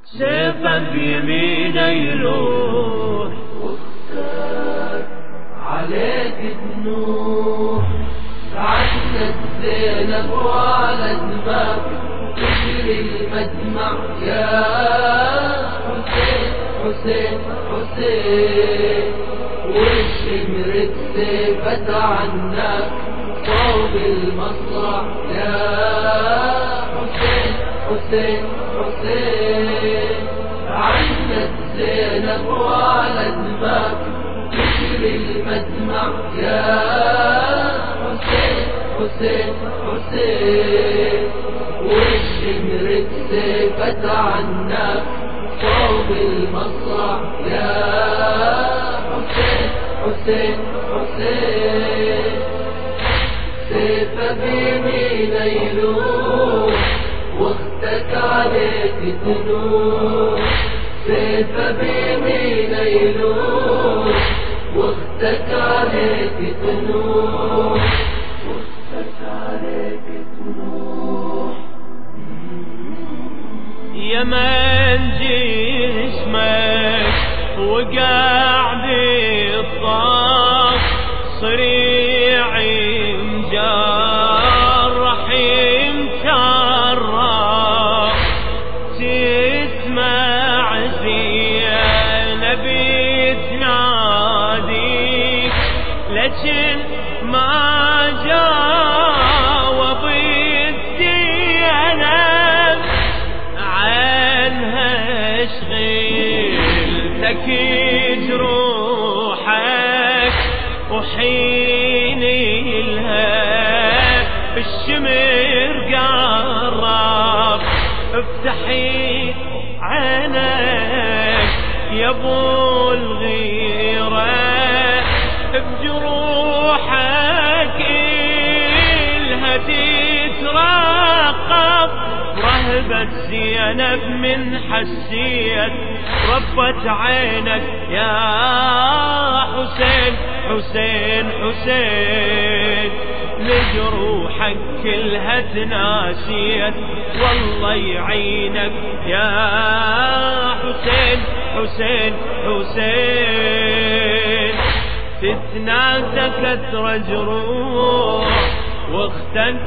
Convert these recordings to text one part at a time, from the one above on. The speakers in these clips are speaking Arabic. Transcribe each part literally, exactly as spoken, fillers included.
سيفا بيمينه يلوح واختار عليك تنوح عنك زينب ولد ما تجري المدمع يا حسين حسين حسين والشمر السيفة عنك صوب المصرع يا حسين حسين حسين عنك زينب ولد ما تجري المدمع يا حسين حسين حسين والشمر السيفة عنك صوب المصرع يا حسين حسين حسين سيف بيمينه يلوح واختك عليك تنوح سيف بيمينه يلوح واختك عليك تنوح واختك عليك تنوح يا من جسمك وقاعد الطاق صريع مجرح مكرر تسمع زينب تناديك لكن ما جاوبت زينب عنها شغلتك جروحك وحين لها بالشمر قرب افتحي عينك يا ابو الغيرة بجروحك إلها تترقب رهبت زينب من حسيت ربت عينك يا حسين حسين حسين لجروحك كلها تناسيت والله يعينك يا حسين حسين حسين تتناسى كثر جروح واختك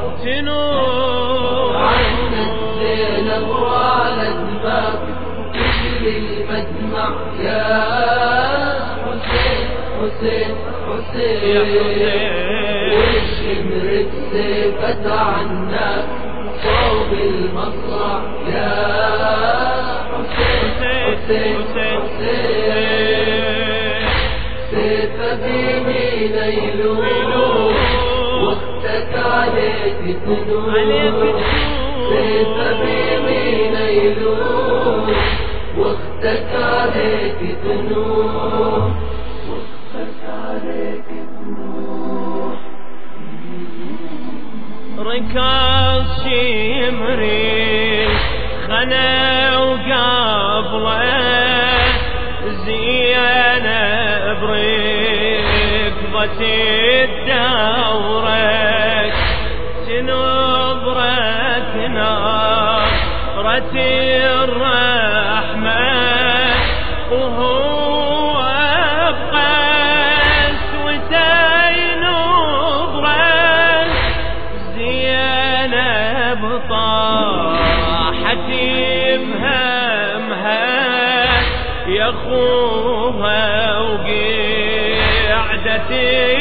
تنوح عنك زينب ولد ما تجري المدمع يا حسين حسين حسين والشمر السيفة عنك صوب المصرع يا حسين حسين حسين سيف بيمينه يلوح واختك عليك تنوح سيف بيمينه يلوح واختك عليك تنوح واختك عليك تنوح ركض شمري خنا وقبله زينب ركضت الدورك تنظرك نظرة الرحمة وهو بقس وتينظرك زينب طاحت بهمها يا اخوها وقعدت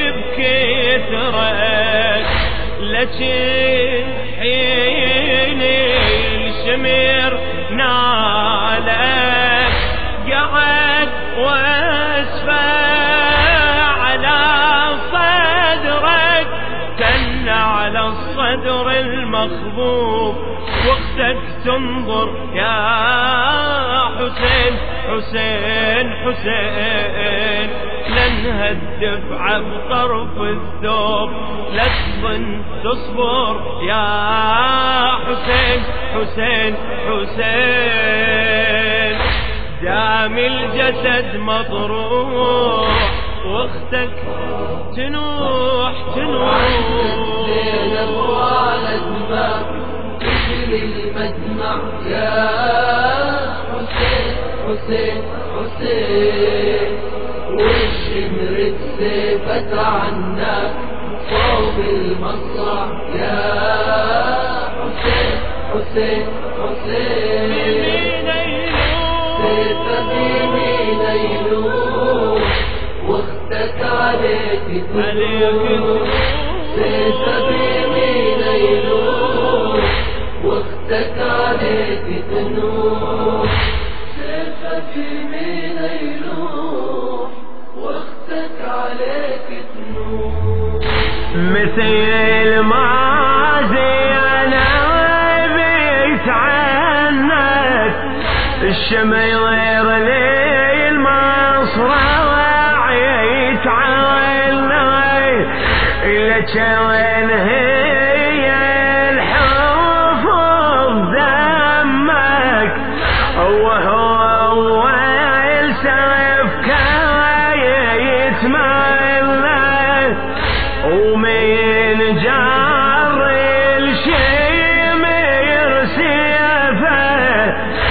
بكثرك لكن حين الشمر نالك قعد واسفى على صدرك كن على الصدر المخبوب واختك تنظر يا حسين حسين حسين لانها الدفعة بطرف الثوب لا تظن تصبر يا حسين حسين حسين دام الجسد مطروح واختك تنوح تنوح زينب ولد ما تجري المدمع يا حسين حسين والشمر بسيفه عنك صوب المصرع يا حسين حسين حسين سيفه بيمين يلوح واختك عليك تنوح سيفه بيمين يلوح واختك عليك تنوح سيفه بيمين يلوح واختك عليك تنوح مثل ما زينا بيت عنك الشمير لي المصرع يتعلق لك وين هي الحفظ دمك وهو أول سيفك يتملك ومن جار الشمير سيفه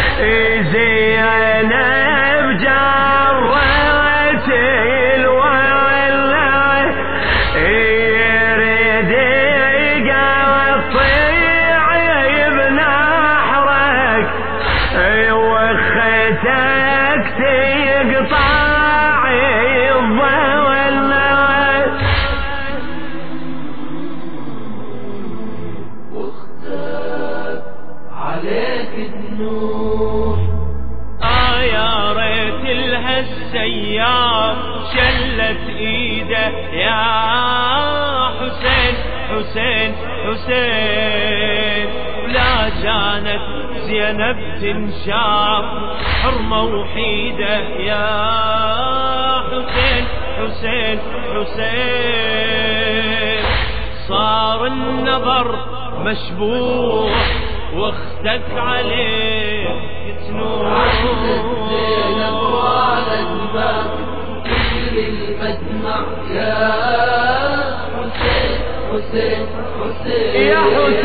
زينب جرت الولع يريد يقطع بنحرك وختك تقطع السيار شلت ايده يا حسين حسين حسين لا كانت زينب تنشاف حرمة وحيدة يا حسين حسين حسين صار النظر مشبوح واختك عليه تنوح المدمع يا حسين حسين حسين يا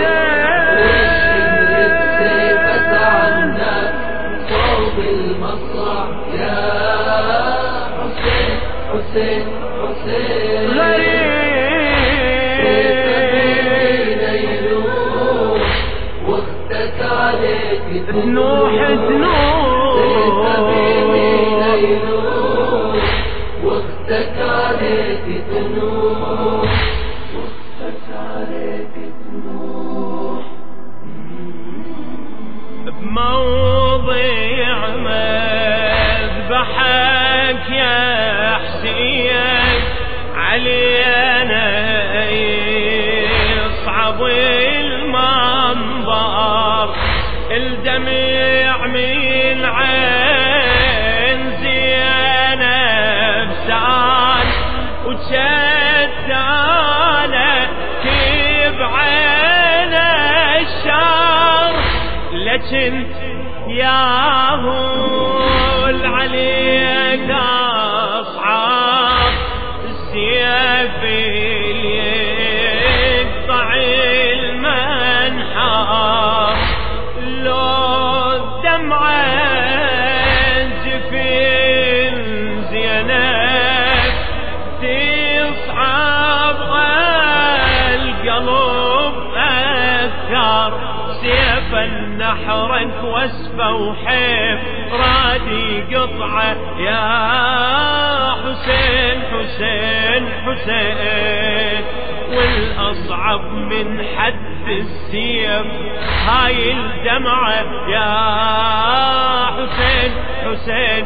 حسين سيفة عنك صوب المصرع يا حسين حسين حسين غريب يلوح واختك عليك تنوح تنوح واختك عليك تنوح واختك عليك تنوح بموضع مذبحك يا حسين علينا يصعب المنظر الدمع من عين زينب سال وشتانا تبعين الشر لكن ياهو عليك أصعب السيف يقطع المنحر لو الدمعة جفين زينب تصعب القلب أذكر سيفا نحرك وسفة وحيف رادي قطعة يا حسين حسين حسين والأصعب من حد السيف هاي الدمعة يا حسين حسين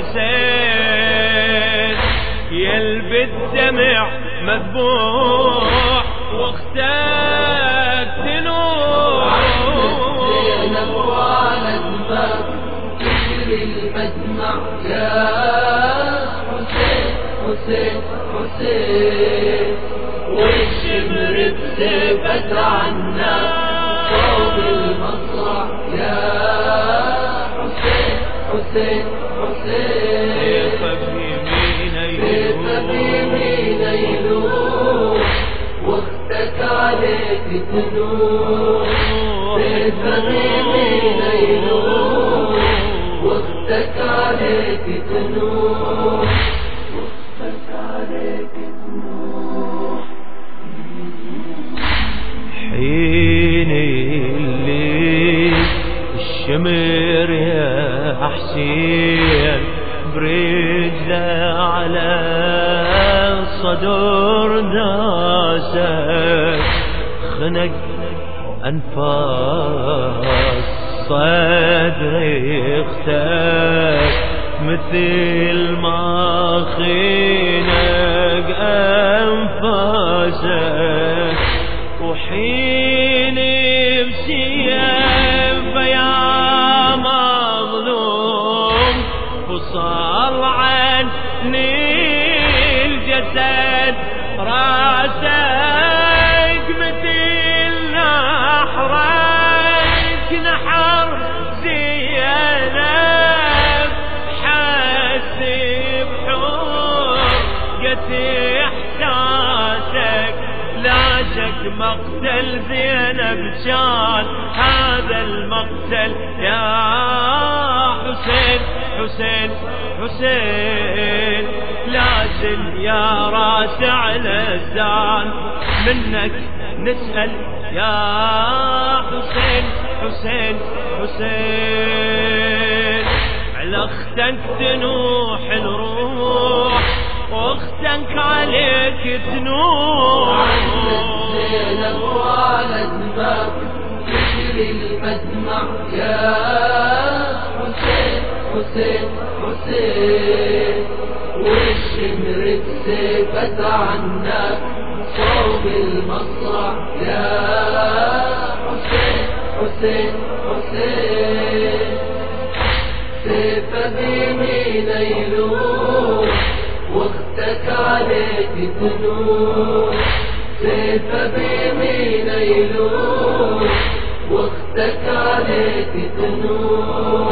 حسين يلبي الدمع مذبوح واختك تنوح زينب وعلى دماغ تجري المدمع يا حسين حسين حسين والشمر بسيفة عنك صوب المصرع يا حسين حسين حسين سيفه بيمين يلوح واختك عليك تنوح سيفه بيمين يلوح واختك شمر يا حسين برجله على صدر ناسك خنق أنفاس صدري اختك مثل ما خنق أنفاسك وحين بسيف يا مظلوم فصل عني الجسد راسك مثل نحرك نحر زينب حسب حرقة إحساسك لا شك مقتل زينب شان هذا المقتل يا حسين حسين حسين لازم يا راس على الزان منك نسأل يا حسين حسين حسين على اختك تنوح الروح واختك عليك تنوح زينب وعلى دماغ تجري المدمع يا حسين حسين حسين والشمر السيفة عنك صوب المصرع يا حسين حسين حسين سيفة بيمين يلوح واختك عليك تنوح سيفة بيمين يلوح واختك عليك تنوح